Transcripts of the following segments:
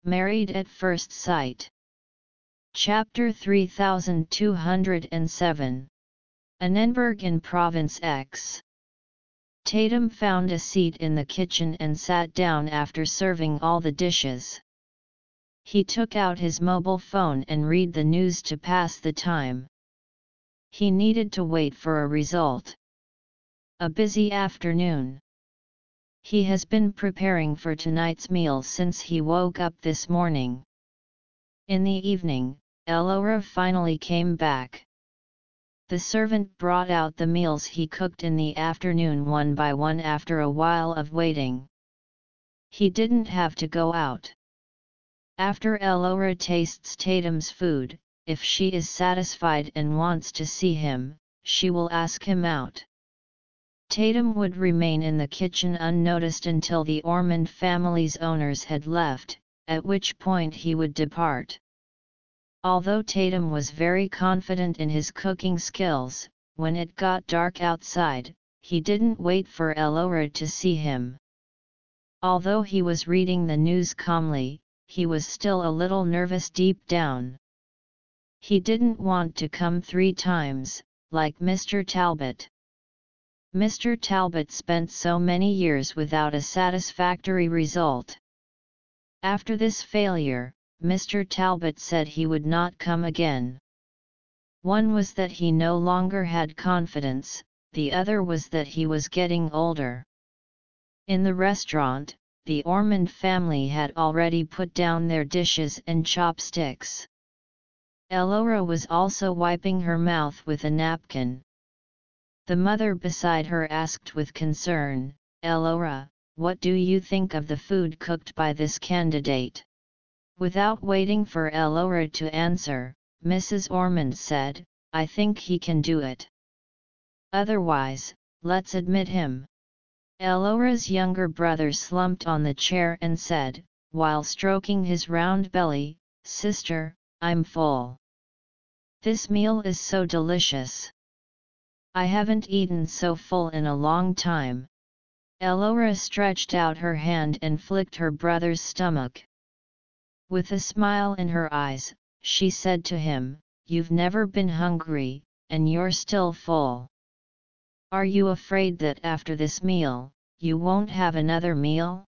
Married at First Sight. Chapter 3207. Annenberg in Province X. Tatum found a seat in the kitchen and sat down after serving all the dishes. He took out his mobile phone and read the news to pass the time. He needed to wait for a result. A busy afternoon. He has been preparing for tonight's meal since he woke up this morning. In the evening, Elora finally came back. The servant brought out the meals he cooked in the afternoon one by one after a while of waiting. He didn't have to go out. After Elora tastes Tatum's food, if she is satisfied and wants to see him, she will ask him out. Tatum would remain in the kitchen unnoticed until the Ormond family's owners had left, at which point he would depart. Although Tatum was very confident in his cooking skills, when it got dark outside, he didn't wait for Elora to see him. Although he was reading the news calmly, he was still a little nervous deep down. He didn't want to come 3 times, like Mr. Talbot. Mr. Talbot spent so many years without a satisfactory result. After this failure, Mr. Talbot said he would not come again. One was that he no longer had confidence, the other was that he was getting older. In the restaurant, the Ormond family had already put down their dishes and chopsticks. Elora was also wiping her mouth with a napkin. The mother beside her asked with concern, "Elora, what do you think of the food cooked by this candidate?" Without waiting for Elora to answer, Mrs. Ormond said, "I think he can do it. Otherwise, let's admit him." Elora's younger brother slumped on the chair and said, while stroking his round belly, "Sister, I'm full. This meal is so delicious. I haven't eaten so full in a long time." Elora stretched out her hand and flicked her brother's stomach. With a smile in her eyes, she said to him, "You've never been hungry, and you're still full. Are you afraid that after this meal, you won't have another meal?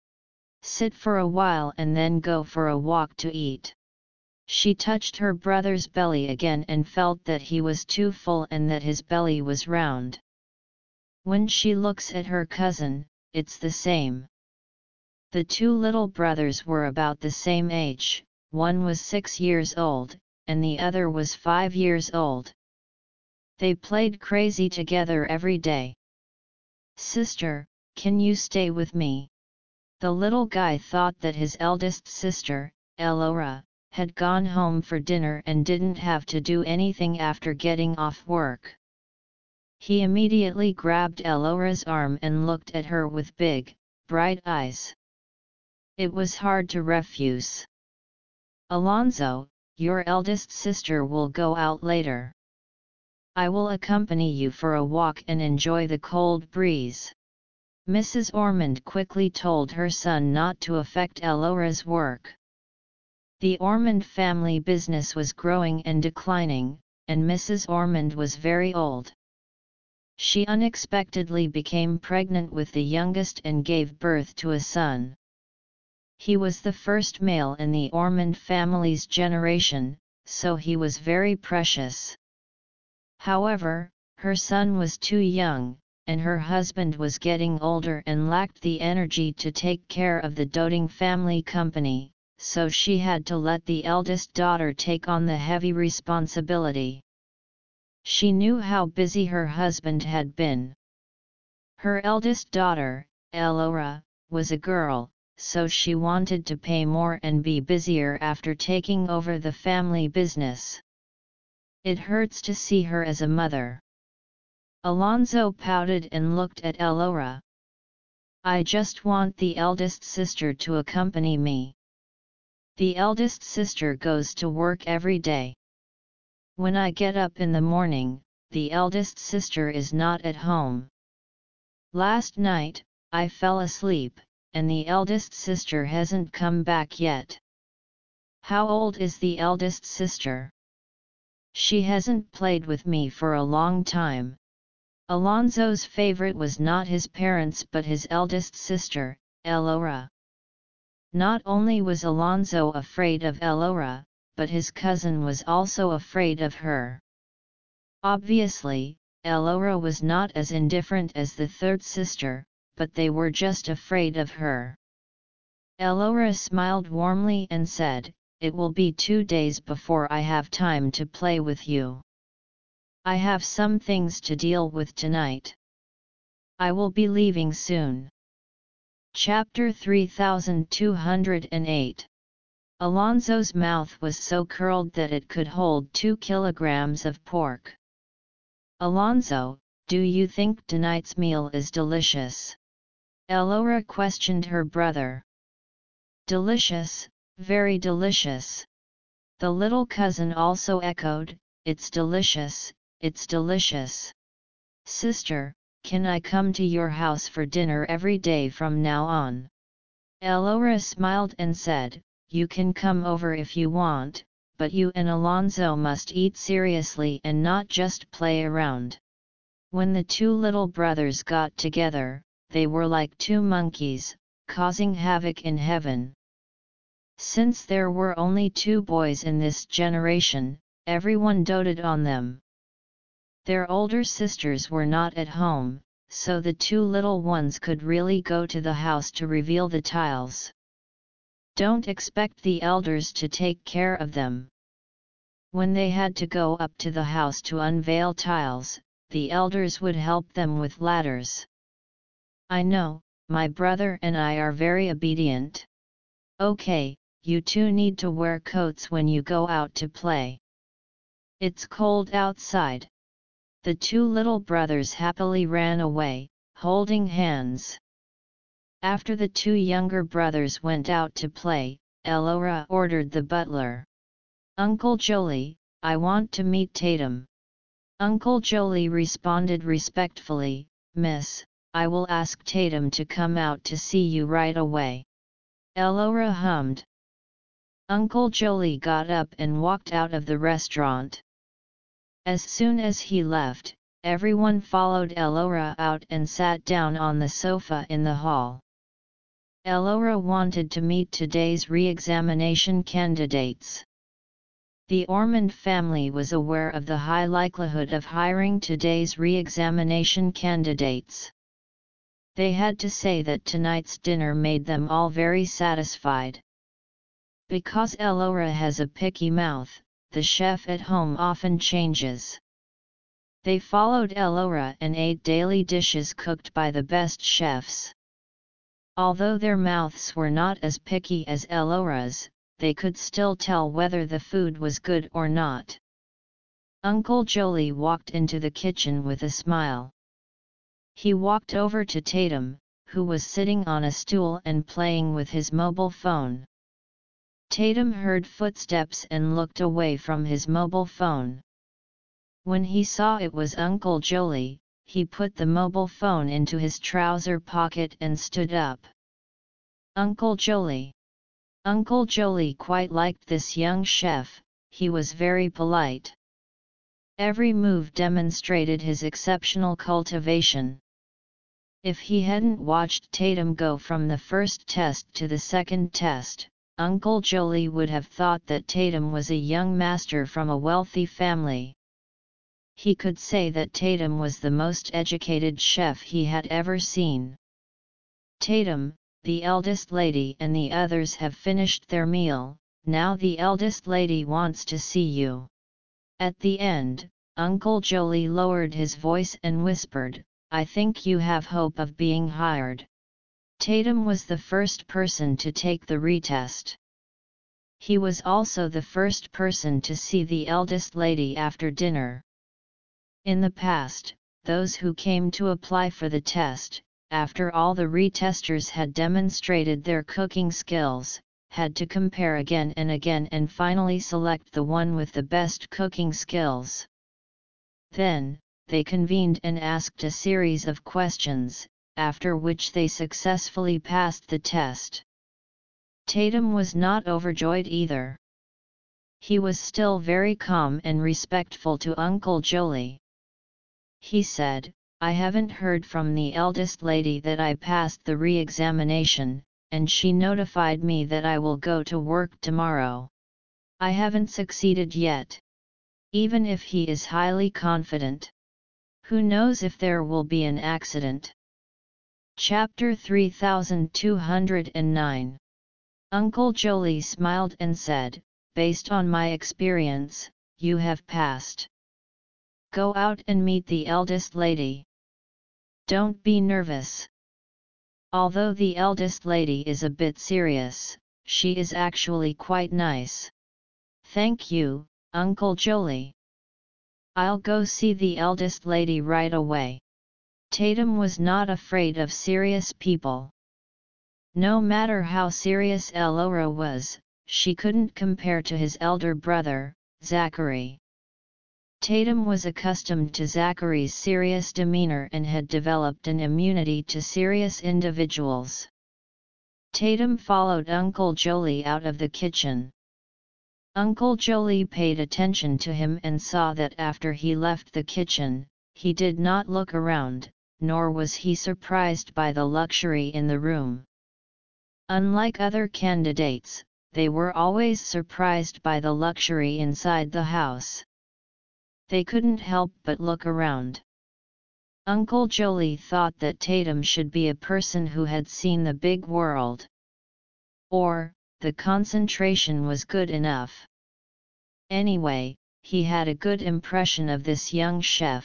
Sit for a while and then go for a walk to eat." She touched her brother's belly again and felt that he was too full and that his belly was round. When she looks at her cousin, it's the same. The 2 little brothers were about the same age, one was 6 years old, and the other was 5 years old. They played crazy together every day. "Sister, can you stay with me?" The little guy thought that his eldest sister, Elora, had gone home for dinner and didn't have to do anything after getting off work. He immediately grabbed Elora's arm and looked at her with big, bright eyes. It was hard to refuse. "Alonzo, your eldest sister will go out later. I will accompany you for a walk and enjoy the cold breeze." Mrs. Ormond quickly told her son not to affect Elora's work. The Ormond family business was growing and declining, and Mrs. Ormond was very old. She unexpectedly became pregnant with the youngest and gave birth to a son. He was the first male in the Ormond family's generation, so he was very precious. However, her son was too young, and her husband was getting older and lacked the energy to take care of the doting family company, so she had to let the eldest daughter take on the heavy responsibility. She knew how busy her husband had been. Her eldest daughter, Elora, was a girl, so she wanted to pay more and be busier after taking over the family business. "It hurts to see her as a mother." Alonzo pouted and looked at Elora. "I just want the eldest sister to accompany me. The eldest sister goes to work every day. When I get up in the morning, the eldest sister is not at home. Last night, I fell asleep, and the eldest sister hasn't come back yet." How old is the eldest sister? She hasn't played with me for a long time. Alonso's favorite was not his parents but his eldest sister, Elora. Not only was Alonso afraid of Elora, but his cousin was also afraid of her. Obviously, Elora was not as indifferent as the third sister, but they were just afraid of her. Elora smiled warmly and said, "It will be 2 days before I have time to play with you. I have some things to deal with tonight. I will be leaving soon." Chapter 3208. Alonso's mouth was so curled that it could hold 2 kilograms of pork. "Alonso, do you think tonight's meal is delicious?" Elora questioned her brother. "Delicious, very delicious." The little cousin also echoed, "It's delicious, it's delicious." "Sister, can I come to your house for dinner every day from now on?" Elora smiled and said, "You can come over if you want, but you and Alonso must eat seriously and not just play around." When the 2 little brothers got together, they were like 2 monkeys, causing havoc in heaven. Since there were only 2 boys in this generation, everyone doted on them. Their older sisters were not at home, so the 2 little ones could really go to the house to reveal the tiles. Don't expect the elders to take care of them. When they had to go up to the house to unveil tiles, the elders would help them with ladders. "I know, my brother and I are very obedient." "Okay, you 2 need to wear coats when you go out to play. It's cold outside." The 2 little brothers happily ran away, holding hands. After the 2 younger brothers went out to play, Elora ordered the butler. "Uncle Jolie, I want to meet Tatum." Uncle Jolie responded respectfully, "Miss, I will ask Tatum to come out to see you right away." Elora hummed. Uncle Jolie got up and walked out of the restaurant. As soon as he left, everyone followed Elora out and sat down on the sofa in the hall. Elora wanted to meet today's re-examination candidates. The Ormond family was aware of the high likelihood of hiring today's re-examination candidates. They had to say that tonight's dinner made them all very satisfied. Because Elora has a picky mouth, the chef at home often changes. They followed Elora and ate daily dishes cooked by the best chefs. Although their mouths were not as picky as Elora's, they could still tell whether the food was good or not. Uncle Jolie walked into the kitchen with a smile. He walked over to Tatum, who was sitting on a stool and playing with his mobile phone. Tatum heard footsteps and looked away from his mobile phone. When he saw it was Uncle Jolie, he put the mobile phone into his trouser pocket and stood up. "Uncle Jolie." Uncle Jolie quite liked this young chef, he was very polite. Every move demonstrated his exceptional cultivation. If he hadn't watched Tatum go from the first test to the second test, Uncle Jolie would have thought that Tatum was a young master from a wealthy family. He could say that Tatum was the most educated chef he had ever seen. "Tatum, the eldest lady and the others have finished their meal, now the eldest lady wants to see you." At the end, Uncle Jolie lowered his voice and whispered, "I think you have hope of being hired." Tatum was the first person to take the retest. He was also the first person to see the eldest lady after dinner. In the past, those who came to apply for the test, after all the retesters had demonstrated their cooking skills, had to compare again and finally select the one with the best cooking skills. Then, they convened and asked a series of questions, after which they successfully passed the test. Tatum was not overjoyed either. He was still very calm and respectful to Uncle Jolie. He said, "I haven't heard from the eldest lady that I passed the re-examination, and she notified me that I will go to work tomorrow. I haven't succeeded yet. Even if he is highly confident. Who knows if there will be an accident?" Chapter 3209. Uncle Jolie smiled and said, "Based on my experience, you have passed. Go out and meet the eldest lady. Don't be nervous. Although the eldest lady is a bit serious, she is actually quite nice." "Thank you, Uncle Jolie. I'll go see the eldest lady right away." Tatum was not afraid of serious people. No matter how serious Elora was, she couldn't compare to his elder brother, Zachary. Tatum was accustomed to Zachary's serious demeanor and had developed an immunity to serious individuals. Tatum followed Uncle Jolie out of the kitchen. Uncle Jolie paid attention to him and saw that after he left the kitchen, he did not look around, nor was he surprised by the luxury in the room. Unlike other candidates, they were always surprised by the luxury inside the house. They couldn't help but look around. Uncle Jolie thought that Tatum should be a person who had seen the big world. Or, the concentration was good enough. Anyway, he had a good impression of this young chef.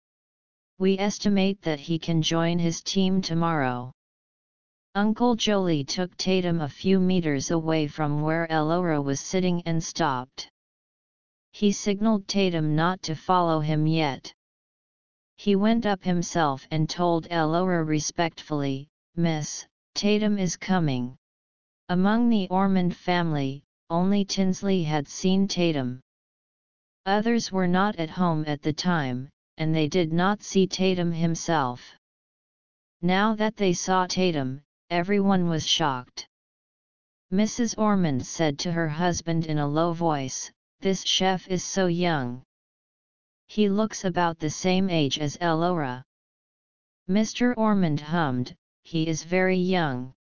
"We estimate that he can join his team tomorrow." Uncle Jolie took Tatum a few meters away from where Elora was sitting and stopped. He signaled Tatum not to follow him yet. He went up himself and told Elora respectfully, "Miss, Tatum is coming." Among the Ormond family, only Tinsley had seen Tatum. Others were not at home at the time, and they did not see Tatum himself. Now that they saw Tatum, everyone was shocked. Mrs. Ormond said to her husband in a low voice, "This chef is so young. He looks about the same age as Elora." Mr. Ormond hummed, "He is very young.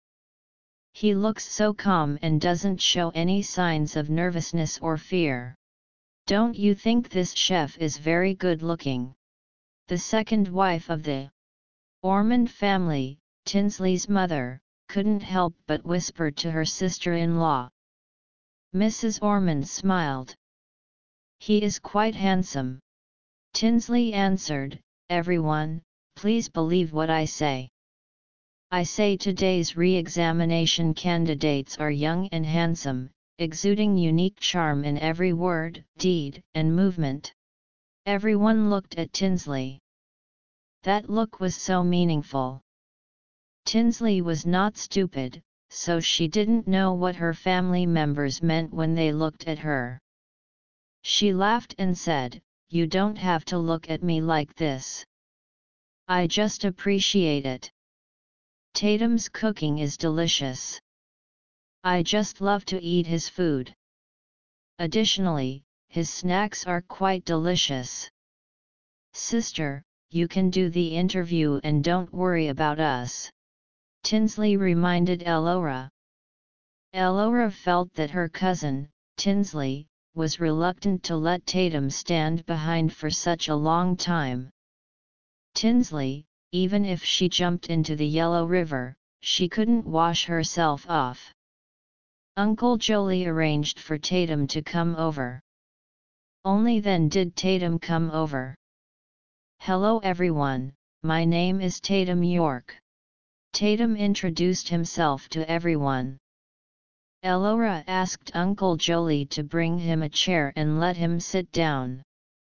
He looks so calm and doesn't show any signs of nervousness or fear. Don't you think this chef is very good looking?" The second wife of the Ormond family, Tinsley's mother, couldn't help but whisper to her sister-in-law. Mrs. Ormond smiled. "He is quite handsome." Tinsley answered, "Everyone, please believe what I say. I say today's re-examination candidates are young and handsome, exuding unique charm in every word, deed, and movement." Everyone looked at Tinsley. That look was so meaningful. Tinsley was not stupid, so she didn't know what her family members meant when they looked at her. She laughed and said, "You don't have to look at me like this. I just appreciate it. Tatum's cooking is delicious. I just love to eat his food. Additionally, his snacks are quite delicious. Sister, you can do the interview and don't worry about us," Tinsley reminded Elora. Elora felt that her cousin, Tinsley, was reluctant to let Tatum stand behind for such a long time. Tinsley, even if she jumped into the Yellow River, she couldn't wash herself off. Uncle Jolie arranged for Tatum to come over. Only then did Tatum come over. "Hello everyone, my name is Tatum York." Tatum introduced himself to everyone. Elora asked Uncle Jolie to bring him a chair and let him sit down.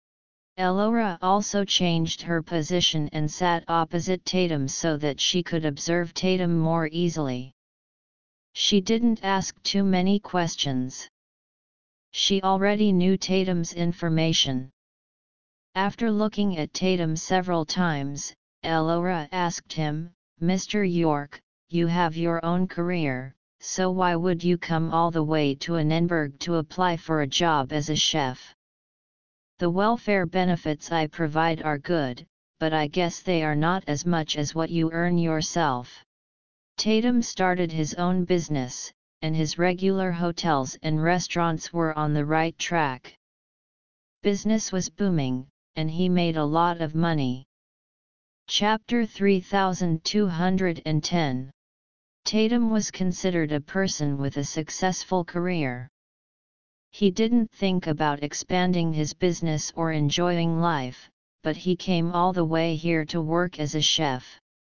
Elora also changed her position and sat opposite Tatum so that she could observe Tatum more easily. She didn't ask too many questions. She already knew Tatum's information. After looking at Tatum several times, Elora asked him, "Mr. York, you have your own career, so why would you come all the way to Annenberg to apply for a job as a chef? The welfare benefits I provide are good, but I guess they are not as much as what you earn yourself. Tatum started his own business, and his regular hotels and restaurants were on the right track. Business was booming, and he made a lot of money. Chapter 3210. Tatum was considered a person with a successful career. He didn't think about expanding his business or enjoying life, but he came all the way here to work as a chef.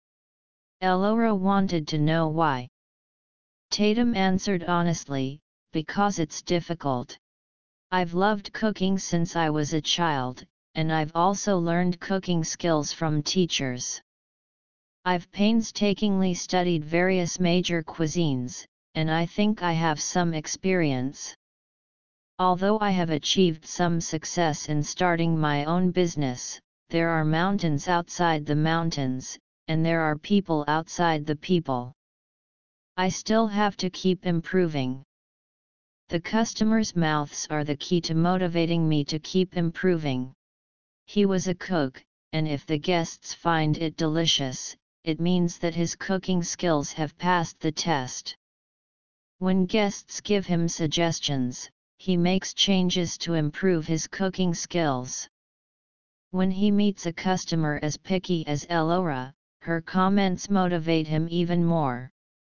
Elora wanted to know why. Tatum answered honestly, because it's difficult. I've loved cooking since I was a child, and I've also learned cooking skills from teachers. I've painstakingly studied various major cuisines, and I think I have some experience. Although I have achieved some success in starting my own business, there are mountains outside the mountains, and there are people outside the people. I still have to keep improving. The customers' mouths are the key to motivating me to keep improving. He was a cook, and if the guests find it delicious, it means that his cooking skills have passed the test. When guests give him suggestions, he makes changes to improve his cooking skills. When he meets a customer as picky as Elora, her comments motivate him even more.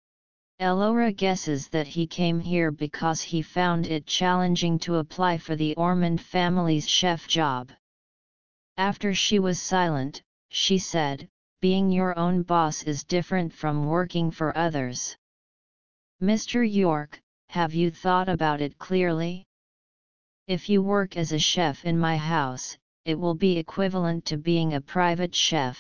Elora guesses that he came here because he found it challenging to apply for the Ormond family's chef job. After she was silent, she said, "Being your own boss is different from working for others. Mr. York, have you thought about it clearly? If you work as a chef in my house, it will be equivalent to being a private chef.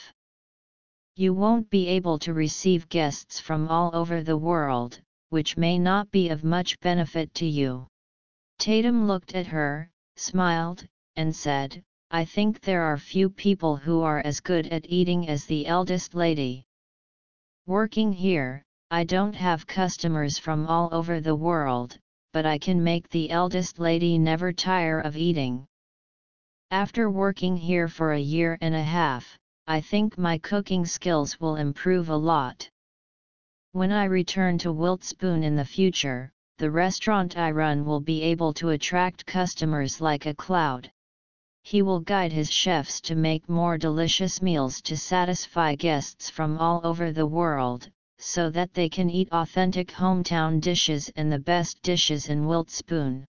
You won't be able to receive guests from all over the world, which may not be of much benefit to you." Tatum looked at her, smiled, and said, "I think there are few people who are as good at eating as the eldest lady. Working here, I don't have customers from all over the world, but I can make the eldest lady never tire of eating. After working here for a year and a half, I think my cooking skills will improve a lot. When I return to Wiltspoon in the future, the restaurant I run will be able to attract customers like a cloud. He will guide his chefs to make more delicious meals to satisfy guests from all over the world, so that they can eat authentic hometown dishes and the best dishes in Wiltspoon."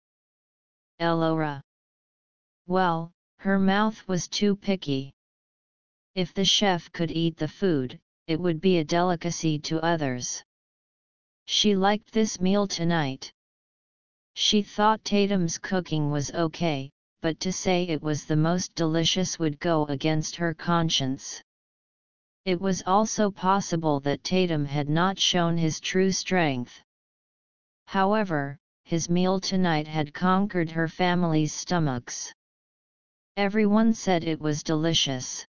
Elora. Well, her mouth was too picky. If the chef could eat the food, it would be a delicacy to others. She liked this meal tonight. She thought Tatum's cooking was okay, but to say it was the most delicious would go against her conscience. It was also possible that Tatum had not shown his true strength. However, his meal tonight had conquered her family's stomachs. Everyone said it was delicious.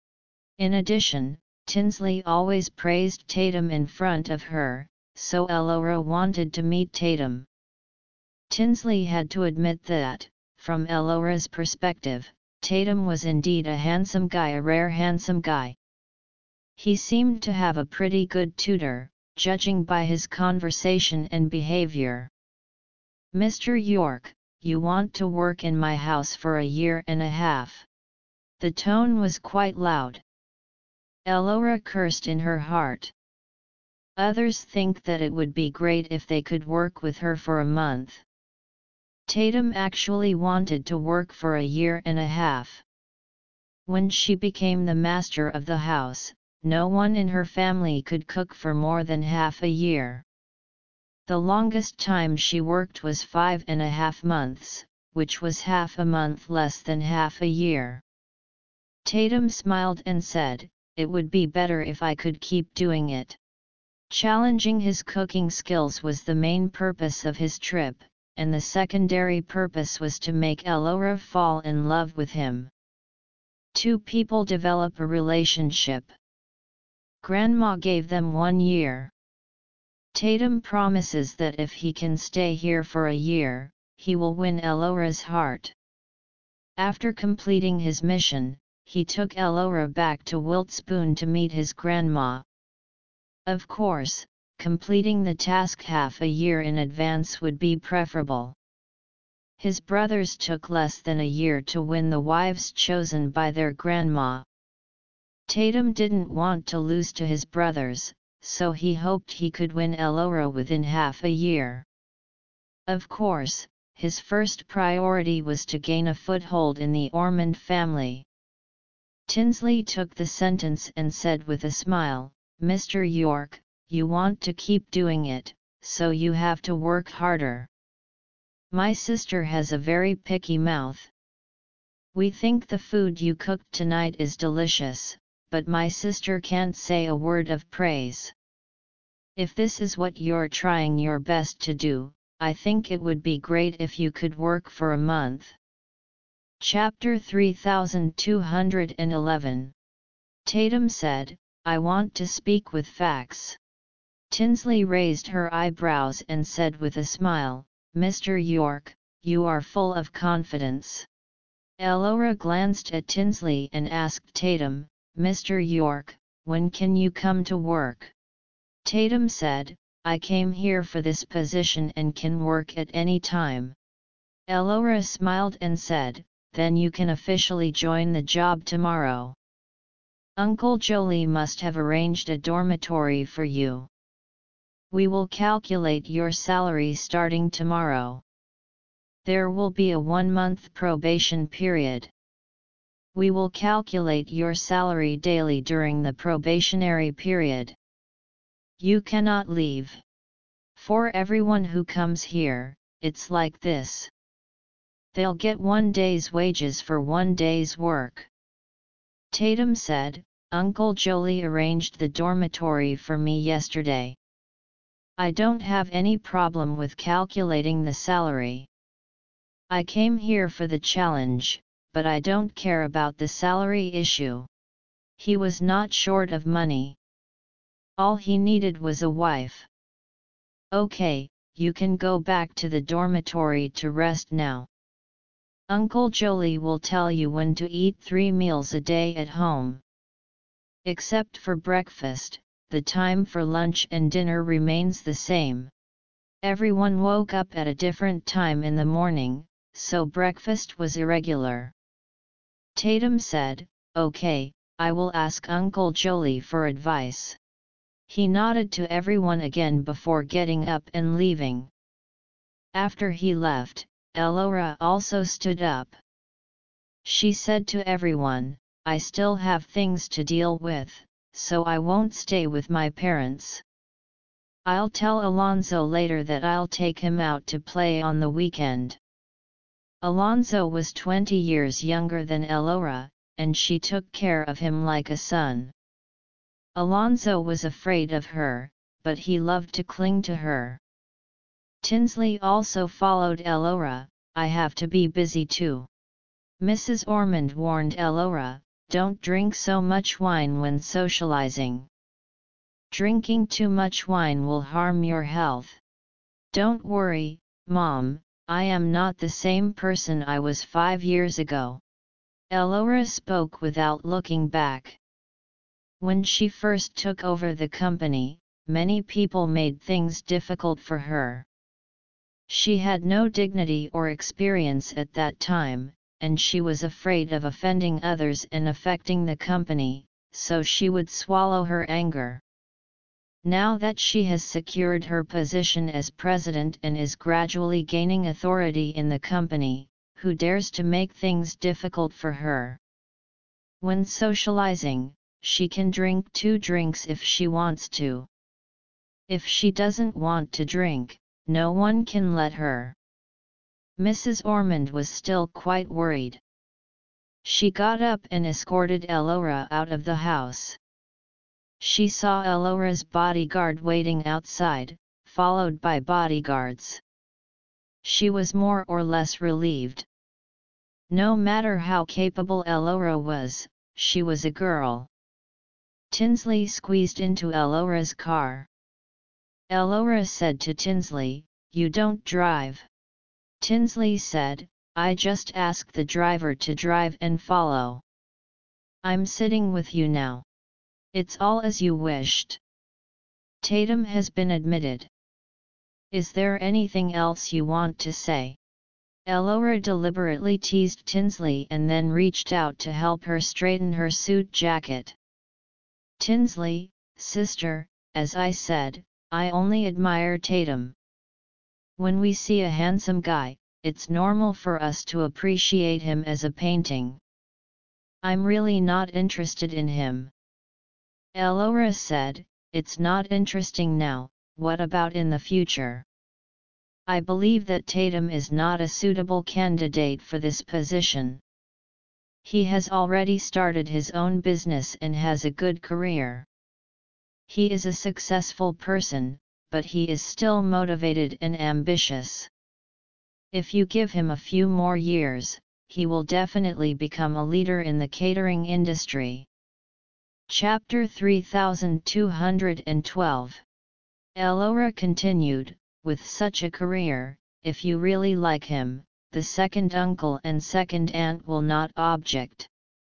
In addition, Tinsley always praised Tatum in front of her, so Elora wanted to meet Tatum. Tinsley had to admit that, from Elora's perspective, Tatum was indeed a handsome guy, a rare handsome guy. He seemed to have a pretty good tutor, judging by his conversation and behavior. "Mr. York, you want to work in my house for a year and a half." The tone was quite loud. Elora cursed in her heart. Others think that it would be great if they could work with her for a month. Tatum actually wanted to work for a year and a half. When she became the master of the house, no one in her family could cook for more than half a year. The longest time she worked was 5.5 months, which was half a month less than half a year. Tatum smiled and said, "It would be better if I could keep doing it." Challenging his cooking skills was the main purpose of his trip, and the secondary purpose was to make Elora fall in love with him. Two people develop a relationship. Grandma gave them 1 year. Tatum promises that if he can stay here for a year, he will win Elora's heart. After completing his mission, he took Elora back to Wiltspoon to meet his grandma. Of course, completing the task half a year in advance would be preferable. His brothers took less than a year to win the wives chosen by their grandma. Tatum didn't want to lose to his brothers, so he hoped he could win Elora within half a year. Of course, his first priority was to gain a foothold in the Ormond family. Tinsley took the sentence and said with a smile, "Mr. York, you want to keep doing it, so you have to work harder. My sister has a very picky mouth. We think the food you cooked tonight is delicious, but my sister can't say a word of praise. If this is what you're trying your best to do, I think it would be great if you could work for a month." Chapter 3211. Tatum said, "I want to speak with facts." Tinsley raised her eyebrows and said with a smile, "Mr. York, you are full of confidence." Elora glanced at Tinsley and asked Tatum, "Mr. York, when can you come to work?" Tatum said, "I came here for this position and can work at any time." Elora smiled and said, "Then you can officially join the job tomorrow. Uncle Jolie must have arranged a dormitory for you. We will calculate your salary starting tomorrow. There will be a 1-month probation period. We will calculate your salary daily during the probationary period. You cannot leave. For everyone who comes here, it's like this. They'll get 1 day's wages for 1 day's work." Tatum said, "Uncle Jolie arranged the dormitory for me yesterday. I don't have any problem with calculating the salary. I came here for the challenge, but I don't care about the salary issue." He was not short of money. All he needed was a wife. "Okay, you can go back to the dormitory to rest now. Uncle Jolie will tell you when to eat 3 meals a day at home. Except for breakfast, the time for lunch and dinner remains the same. Everyone woke up at a different time in the morning, so breakfast was irregular." Tatum said, "Okay, I will ask Uncle Jolie for advice." He nodded to everyone again before getting up and leaving. After he left, Elora also stood up. She said to everyone, "I still have things to deal with, so I won't stay with my parents. I'll tell Alonzo later that I'll take him out to play on the weekend." Alonzo was 20 years younger than Elora, and she took care of him like a son. Alonzo was afraid of her, but he loved to cling to her. Tinsley also followed Elora. "I have to be busy too." Mrs. Ormond warned Elora, "Don't drink so much wine when socializing. Drinking too much wine will harm your health." "Don't worry, Mom, I am not the same person I was 5 years ago." Elora spoke without looking back. When she first took over the company, many people made things difficult for her. She had no dignity or experience at that time, and she was afraid of offending others and affecting the company, so she would swallow her anger. Now that she has secured her position as president and is gradually gaining authority in the company, who dares to make things difficult for her? When socializing, she can drink 2 drinks if she wants to. If she doesn't want to drink, no one can let her. Mrs. Ormond was still quite worried. She got up and escorted Elora out of the house. She saw Elora's bodyguard waiting outside, followed by bodyguards. She was more or less relieved. No matter how capable Elora was, she was a girl. Tinsley squeezed into Elora's car. Elora said to Tinsley, "You don't drive." Tinsley said, "I just asked the driver to drive and follow. I'm sitting with you now. It's all as you wished." Tatum has been admitted. Is there anything else you want to say? Elora deliberately teased Tinsley and then reached out to help her straighten her suit jacket. Tinsley, sister, as I said, I only admire Tatum. When we see a handsome guy, it's normal for us to appreciate him as a painting. I'm really not interested in him. Elora said, "It's not interesting now, what about in the future?" I believe that Tatum is not a suitable candidate for this position. He has already started his own business and has a good career. He is a successful person, but he is still motivated and ambitious. If you give him a few more years, he will definitely become a leader in the catering industry. Chapter 3212. Elora continued, "With such a career, if you really like him, the second uncle and second aunt will not object.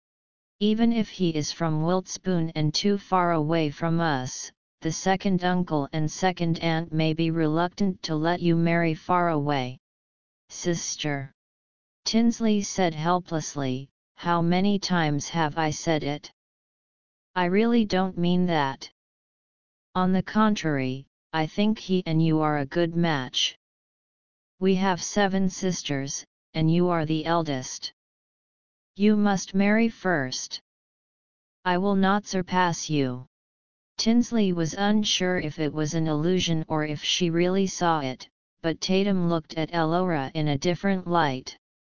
Even if he is from Wiltspoon and too far away from us, the second uncle and second aunt may be reluctant to let you marry far away." "Sister," Tinsley said helplessly, "how many times have I said it? I really don't mean that. On the contrary, I think he and you are a good match. We have 7 sisters, and you are the eldest. You must marry first. I will not surpass you." Tinsley was unsure if it was an illusion or if she really saw it, but Tatum looked at Elora in a different light.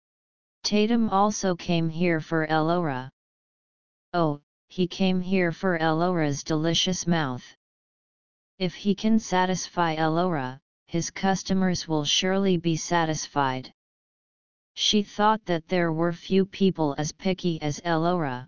Tatum also came here for Elora. Oh, he came here for Elora's delicious mouth. If he can satisfy Elora, his customers will surely be satisfied. She thought that there were few people as picky as Elora.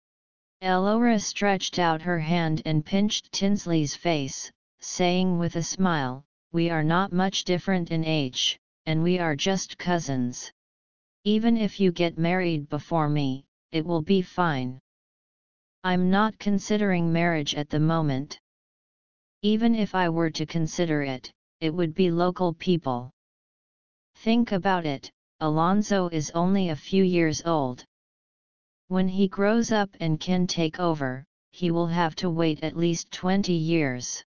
Elora stretched out her hand and pinched Tinsley's face, saying with a smile, "We are not much different in age, and we are just cousins. Even if you get married before me, it will be fine. I'm not considering marriage at the moment. Even if I were to consider it, it would be local people. Think about it, Alonso is only a few years old. When he grows up and can take over, he will have to wait at least 20 years.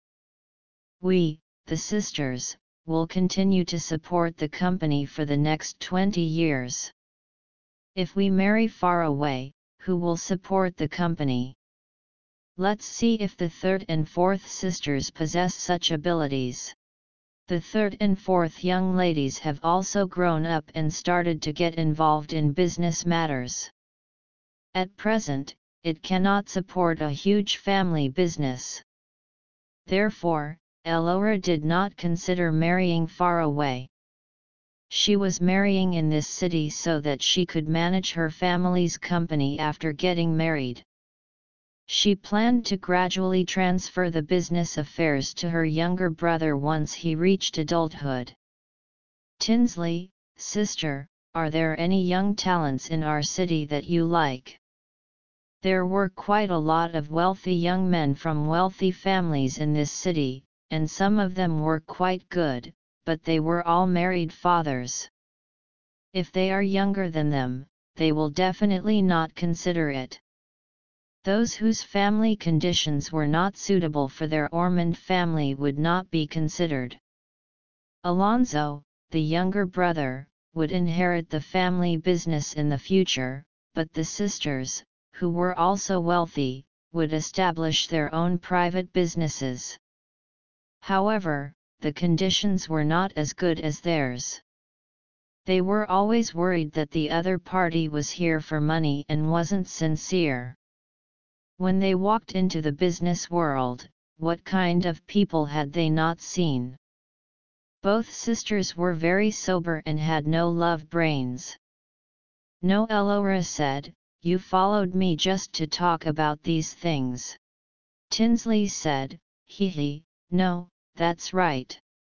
We, the sisters, will continue to support the company for the next 20 years. If we marry far away, who will support the company? Let's see if the third and fourth sisters possess such abilities." The third and fourth young ladies have also grown up and started to get involved in business matters. At present, it cannot support a huge family business. Therefore, Elora did not consider marrying far away. She was marrying in this city so that she could manage her family's company after getting married. She planned to gradually transfer the business affairs to her younger brother once he reached adulthood. "Tinsley, sister, are there any young talents in our city that you like?" There were quite a lot of wealthy young men from wealthy families in this city, and some of them were quite good, but they were all married fathers. If they are younger than them, they will definitely not consider it. Those whose family conditions were not suitable for their Ormond family would not be considered. Alonso, the younger brother, would inherit the family business in the future, but the sisters, who were also wealthy, would establish their own private businesses. However, the conditions were not as good as theirs. They were always worried that the other party was here for money and wasn't sincere. When they walked into the business world, what kind of people had they not seen? Both sisters were very sober and had no love brains. "No," Elora said, "you followed me just to talk about these things." Tinsley said, "Hee hee, no, That's right.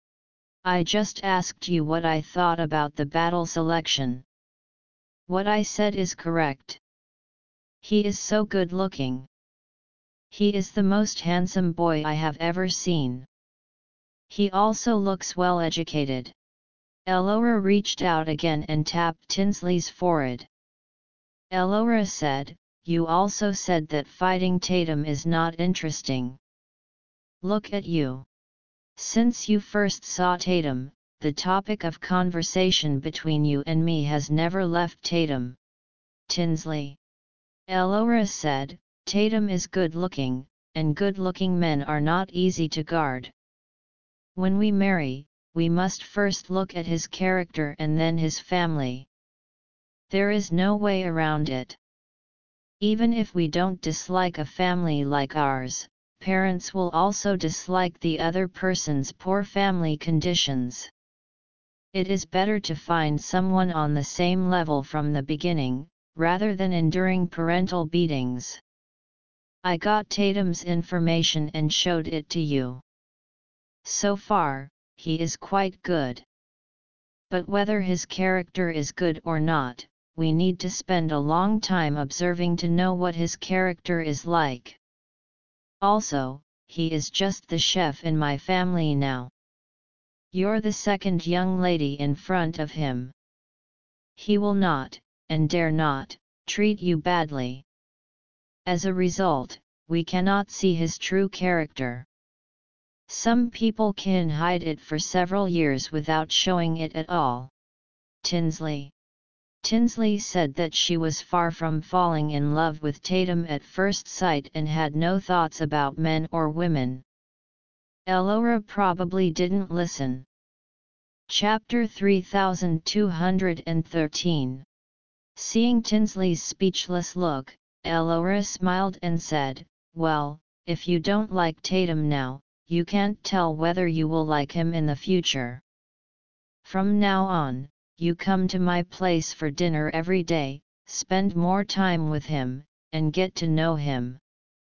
I just asked you what I thought about the battle selection. What I said is correct. He is so good looking. He is the most handsome boy I have ever seen. He also looks well educated. Elora reached out again and tapped Tinsley's forehead. Elora said, "You also said that fighting Tatum is not interesting. Look at you. Since you first saw Tatum, the topic of conversation between you and me has never left Tatum." Tinsley. Elora said, "Tatum is good-looking, and good-looking men are not easy to guard. When we marry, we must first look at his character and then his family. There is no way around it. Even if we don't dislike a family like ours, parents will also dislike the other person's poor family conditions. It is better to find someone on the same level from the beginning, rather than enduring parental beatings. I got Tatum's information and showed it to you. So far, he is quite good. But whether his character is good or not, we need to spend a long time observing to know what his character is like. Also, he is just the chef in my family now. You're the second young lady in front of him. He will not, and dare not, treat you badly. As a result, we cannot see his true character. Some people can hide it for several years without showing it at all." Tinsley. Tinsley said that she was far from falling in love with Tatum at first sight and had no thoughts about men or women. Elora probably didn't listen. Chapter 3213. Seeing Tinsley's speechless look, Elora smiled and said, "Well, if you don't like Tatum now, you can't tell whether you will like him in the future. From now on, you come to my place for dinner every day, spend more time with him, and get to know him.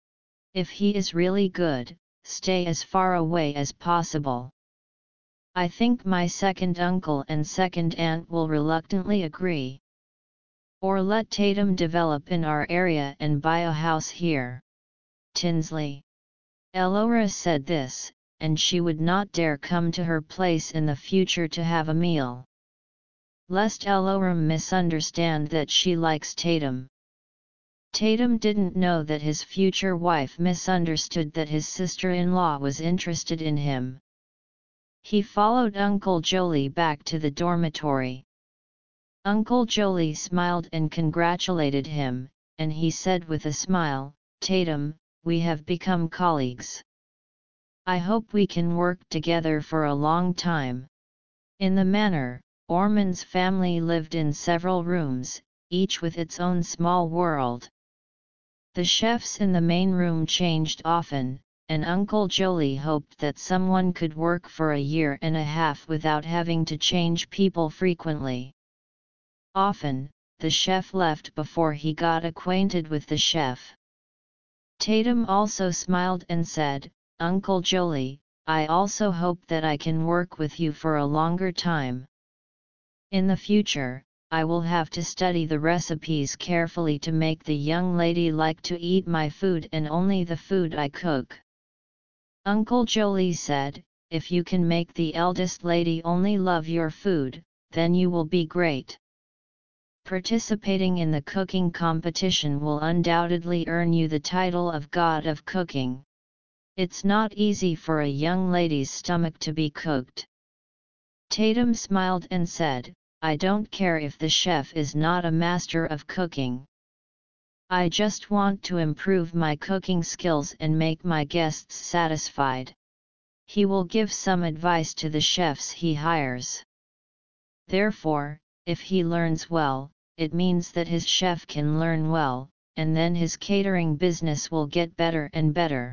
If he is really good, stay as far away as possible." I think my second uncle and second aunt will reluctantly agree. Or let Tatum develop in our area and buy a house here. Tinsley. Elora said this, and she would not dare come to her place in the future to have a meal. Lest Elora misunderstand that she likes Tatum. Tatum didn't know that his future wife misunderstood that his sister-in-law was interested in him. He followed Uncle Jolie back to the dormitory. Uncle Jolie smiled and congratulated him, and he said with a smile, "Tatum, we have become colleagues. I hope we can work together for a long time." In the manor, Ormond's family lived in several rooms, each with its own small world. The chefs in the main room changed often, and Uncle Jolie hoped that someone could work for a year and a half without having to change people frequently. Often, the chef left before he got acquainted with the chef. Tatum also smiled and said, "Uncle Jolie, I also hope that I can work with you for a longer time. In the future, I will have to study the recipes carefully to make the young lady like to eat my food and only the food I cook." Uncle Jolie said, "If you can make the eldest lady only love your food, then you will be great. Participating in the cooking competition will undoubtedly earn you the title of God of Cooking. It's not easy for a young lady's stomach to be cooked." Tatum smiled and said, "I don't care if the chef is not a master of cooking. I just want to improve my cooking skills and make my guests satisfied." He will give some advice to the chefs he hires. Therefore, if he learns well, it means that his chef can learn well, and then his catering business will get better and better.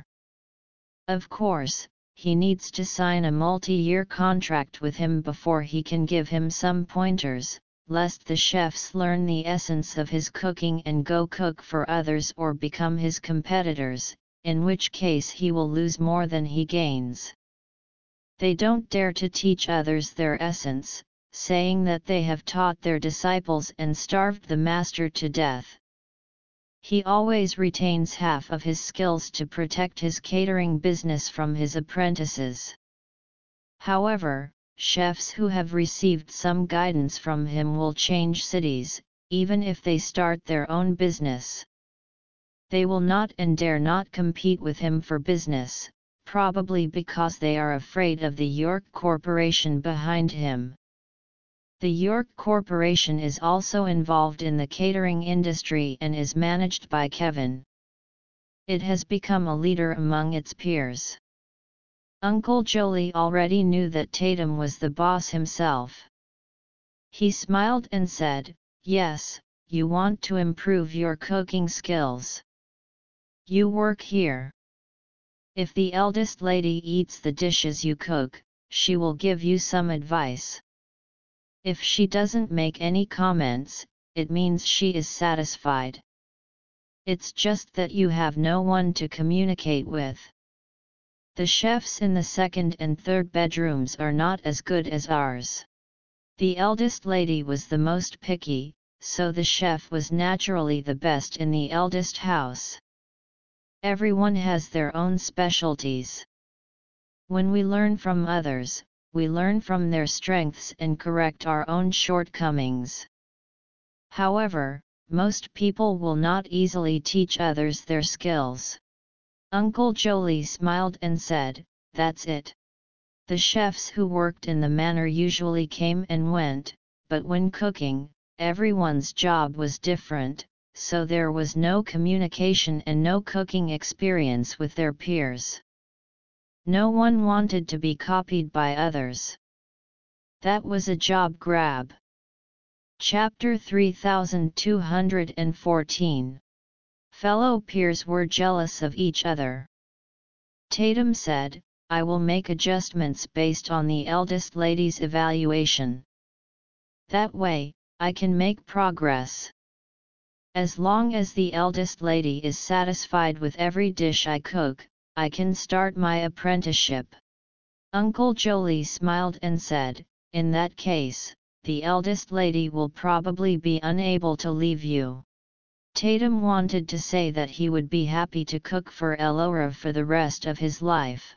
Of course, he needs to sign a multi-year contract with him before he can give him some pointers, lest the chefs learn the essence of his cooking and go cook for others or become his competitors, in which case he will lose more than he gains. They don't dare to teach others their essence, saying that they have taught their disciples and starved the master to death. He always retains half of his skills to protect his catering business from his apprentices. However, chefs who have received some guidance from him will change cities, even if they start their own business. They will not and dare not compete with him for business, probably because they are afraid of the York Corporation behind him. The York Corporation is also involved in the catering industry and is managed by Kevin. It has become a leader among its peers. Uncle Jolie already knew that Tatum was the boss himself. He smiled and said, "Yes, you want to improve your cooking skills. You work here. If the eldest lady eats the dishes you cook, she will give you some advice. If she doesn't make any comments, it means she is satisfied. It's just that you have no one to communicate with. The chefs in the second and third bedrooms are not as good as ours." The eldest lady was the most picky, so the chef was naturally the best in the eldest house. Everyone has their own specialties. When we learn from others, we learn from their strengths and correct our own shortcomings. However, most people will not easily teach others their skills. Uncle Jolie smiled and said, "That's it." The chefs who worked in the manor usually came and went, but when cooking, everyone's job was different, so there was no communication and no cooking experience with their peers. No one wanted to be copied by others. That was a job grab. Chapter 3214. Fellow peers were jealous of each other. Tatum said, "I will make adjustments based on the eldest lady's evaluation. That way, I can make progress. As long as the eldest lady is satisfied with every dish I cook, I can start my apprenticeship." Uncle Jolie smiled and said, "In that case, the eldest lady will probably be unable to leave you." Tatum wanted to say that he would be happy to cook for Elora for the rest of his life.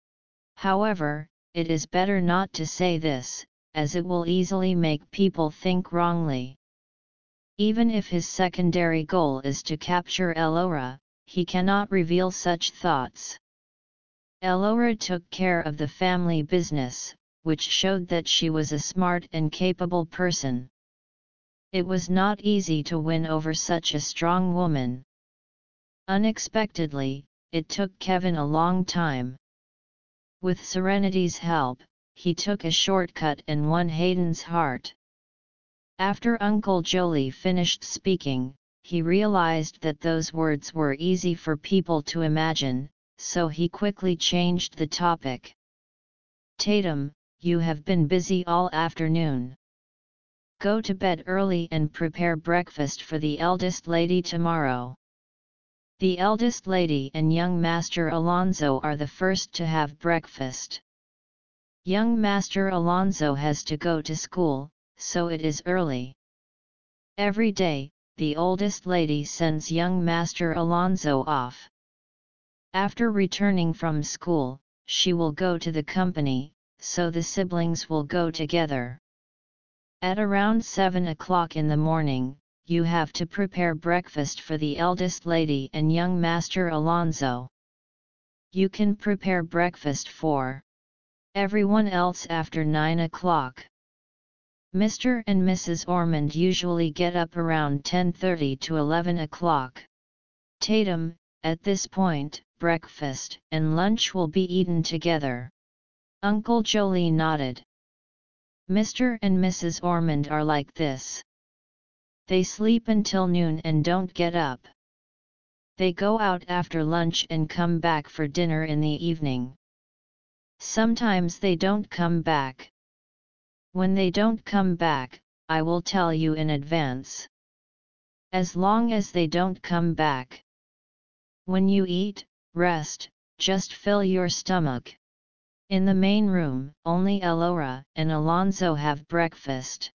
However, it is better not to say this, as it will easily make people think wrongly. Even if his secondary goal is to capture Elora, he cannot reveal such thoughts. Elora took care of the family business, which showed that she was a smart and capable person. It was not easy to win over such a strong woman. Unexpectedly, it took Kevin a long time. With Serenity's help, he took a shortcut and won Hayden's heart. After Uncle Jolie finished speaking, he realized that those words were easy for people to imagine, so he quickly changed the topic. "Tatum, you have been busy all afternoon. Go to bed early and prepare breakfast for the eldest lady tomorrow. The eldest lady and young Master Alonso are the first to have breakfast. Young Master Alonso has to go to school, so it is early. Every day, the oldest lady sends young Master Alonso off. After returning from school, she will go to the company, so the siblings will go together. At around 7 o'clock in the morning, you have to prepare breakfast for the eldest lady and young Master Alonso. You can prepare breakfast for everyone else after 9 o'clock. Mr. and Mrs. Ormond usually get up around 10:30 to 11 o'clock. Tatum, at this point, breakfast and lunch will be eaten together." Uncle Jolie nodded. "Mr. and Mrs. Ormond are like this. They sleep until noon and don't get up. They go out after lunch and come back for dinner in the evening. Sometimes they don't come back. When they don't come back, I will tell you in advance. As long as they don't come back. When you eat, rest, just fill your stomach. In the main room, only Elora and Alonzo have breakfast.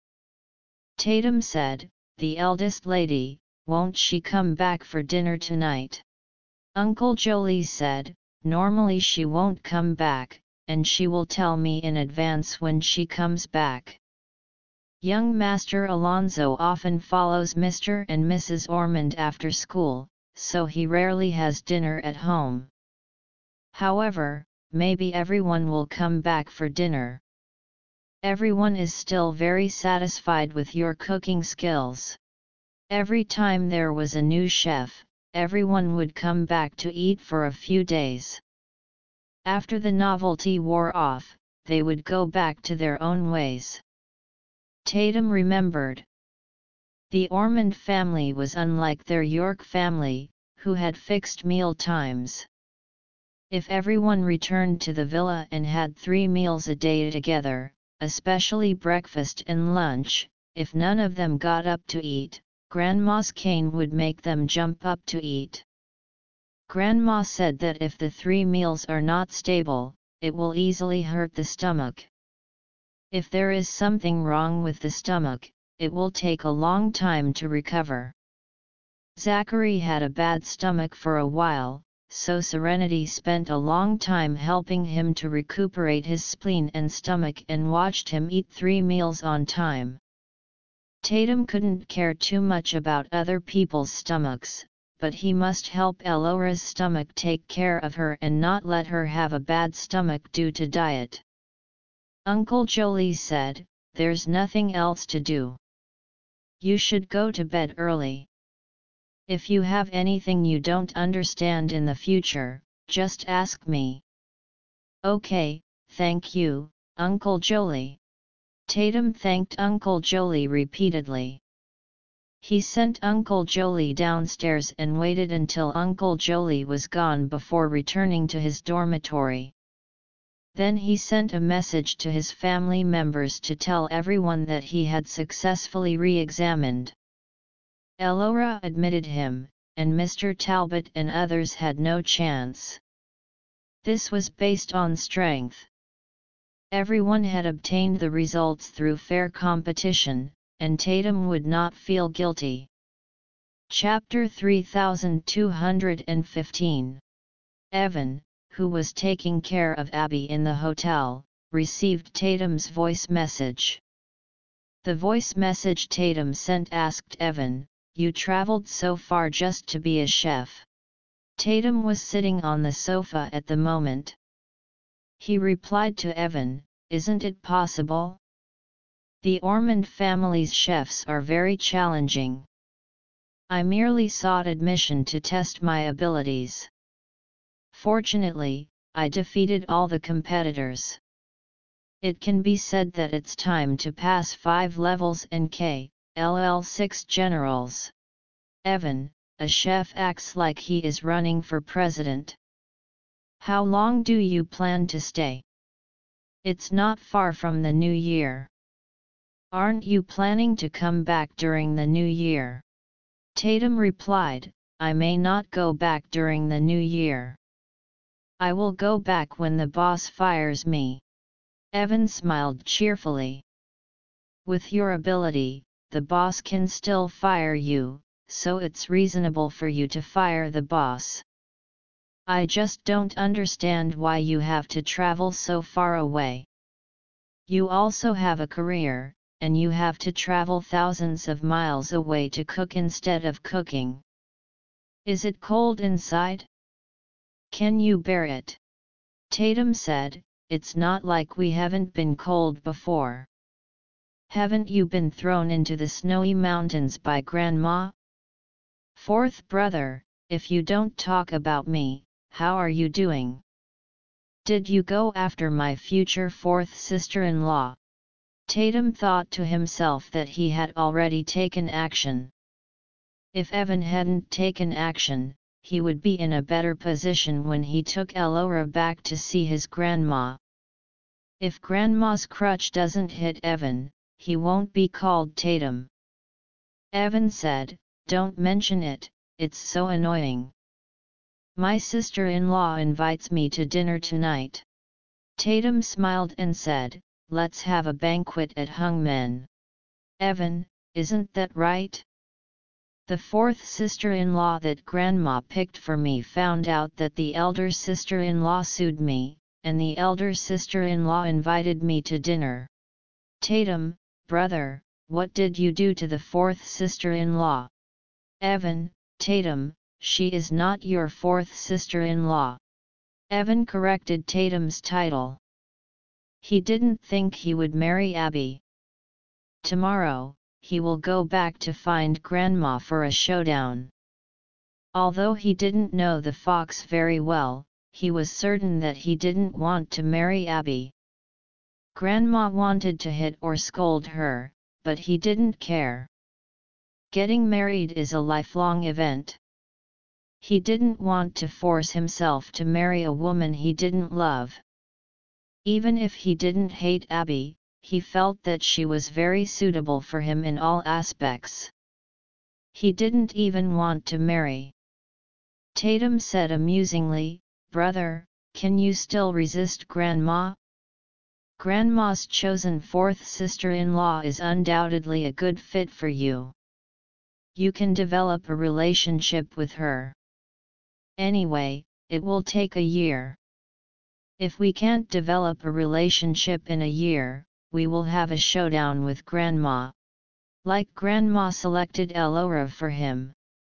Tatum said, "The eldest lady, won't she come back for dinner tonight?" Uncle Jolie said, "Normally she won't come back, and she will tell me in advance when she comes back." Young Master Alonzo often follows Mr. and Mrs. Ormond after school, so he rarely has dinner at home. However, maybe everyone will come back for dinner. Everyone is still very satisfied with your cooking skills. Every time there was a new chef, everyone would come back to eat for a few days. After the novelty wore off, they would go back to their own ways. Tatum remembered. The Ormond family was unlike their York family, who had fixed meal times. If everyone returned to the villa and had 3 meals a day together, especially breakfast and lunch, if none of them got up to eat, Grandma's cane would make them jump up to eat. Grandma said that if the 3 meals are not stable, it will easily hurt the stomach. If there is something wrong with the stomach, it will take a long time to recover. Zachary had a bad stomach for a while, so Serenity spent a long time helping him to recuperate his spleen and stomach and watched him eat 3 meals on time. Tatum couldn't care too much about other people's stomachs, but he must help Elora's stomach take care of her and not let her have a bad stomach due to diet. Uncle Jolie said, "There's nothing else to do. You should go to bed early. If you have anything you don't understand in the future, just ask me." "Okay, thank you, Uncle Jolie." Tatum thanked Uncle Jolie repeatedly. He sent Uncle Jolie downstairs and waited until Uncle Jolie was gone before returning to his dormitory. Then he sent a message to his family members to tell everyone that he had successfully re-examined. Elora admitted him, and Mr. Talbot and others had no chance. This was based on strength. Everyone had obtained the results through fair competition, and Tatum would not feel guilty. Chapter 3215. Evan, who was taking care of Abby in the hotel, received Tatum's voice message. The voice message Tatum sent asked Evan, "You traveled so far just to be a chef?" Tatum was sitting on the sofa at the moment. He replied to Evan, "Isn't it possible? The Ormond family's chefs are very challenging. I merely sought admission to test my abilities. Fortunately, I defeated all the competitors. It can be said that it's time to pass 5 levels and KLL 6 generals. Evan, a chef, acts like he is running for president. How long do you plan to stay? It's not far from the new year. Aren't you planning to come back during the new year?" Tatum replied, "I may not go back during the new year. I will go back when the boss fires me." Evan smiled cheerfully. "With your ability, the boss can still fire you, so it's reasonable for you to fire the boss. I just don't understand why you have to travel so far away. You also have a career, and you have to travel thousands of miles away to cook instead of cooking. Is it cold inside? Can you bear it?" Tatum said, "It's not like we haven't been cold before. Haven't you been thrown into the snowy mountains by Grandma?" "Fourth brother, if you don't talk about me, how are you doing? Did you go after my future fourth sister-in-law?" Tatum thought to himself that he had already taken action. If Evan hadn't taken action, he would be in a better position when he took Elora back to see his grandma. If Grandma's crutch doesn't hit Evan, he won't be called Tatum. Evan said, "Don't mention it, it's so annoying. My sister-in-law invites me to dinner tonight. Tatum smiled and said, "Let's have a banquet at Hung Men. Evan, isn't that right?" The fourth sister-in-law that Grandma picked for me found out that the elder sister-in-law sued me, and the elder sister-in-law invited me to dinner. Tatum, brother, what did you do to the fourth sister-in-law? Evan, Tatum, she is not your fourth sister-in-law. Evan corrected Tatum's title. He didn't think he would marry Abby. Tomorrow, he will go back to find Grandma for a showdown. Although he didn't know the fox very well, he was certain that he didn't want to marry Abby. Grandma wanted to hit or scold her, but he didn't care. Getting married is a lifelong event. He didn't want to force himself to marry a woman he didn't love. Even if he didn't hate Abby, he felt that she was very suitable for him in all aspects. He didn't even want to marry. Tatum said amusingly, "Brother, can you still resist Grandma? Grandma's chosen fourth sister-in-law is undoubtedly a good fit for you. You can develop a relationship with her. Anyway, it will take a year. If we can't develop a relationship in a year, we will have a showdown with Grandma." Like Grandma selected Elora for him.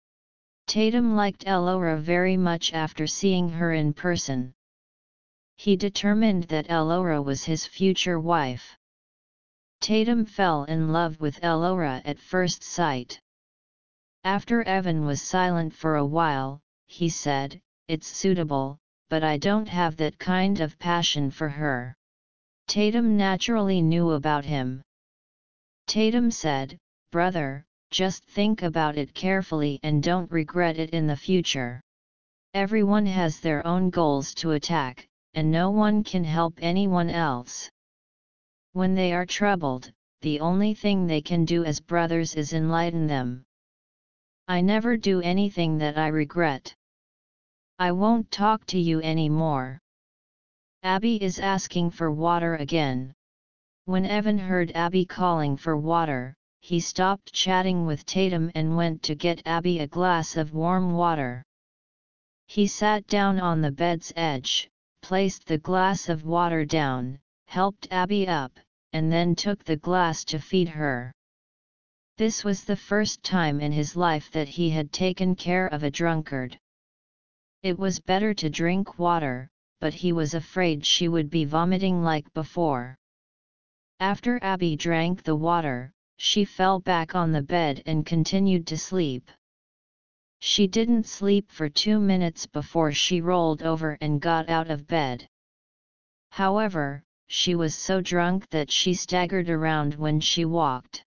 Tatum liked Elora very much after seeing her in person. He determined that Elora was his future wife. Tatum fell in love with Elora at first sight. After Evan was silent for a while, he said, "It's suitable, but I don't have that kind of passion for her." Tatum naturally knew about him. Tatum said, "Brother, just think about it carefully and don't regret it in the future. Everyone has their own goals to attack, and no one can help anyone else. When they are troubled, the only thing they can do as brothers is enlighten them. I never do anything that I regret. I won't talk to you anymore. Abby is asking for water again." When Evan heard Abby calling for water, he stopped chatting with Tatum and went to get Abby a glass of warm water. He sat down on the bed's edge, placed the glass of water down, helped Abby up, and then took the glass to feed her. This was the first time in his life that he had taken care of a drunkard. It was better to drink water, but he was afraid she would be vomiting like before. After Abby drank the water, she fell back on the bed and continued to sleep. She didn't sleep for 2 minutes before she rolled over and got out of bed. However, she was so drunk that she staggered around when she walked.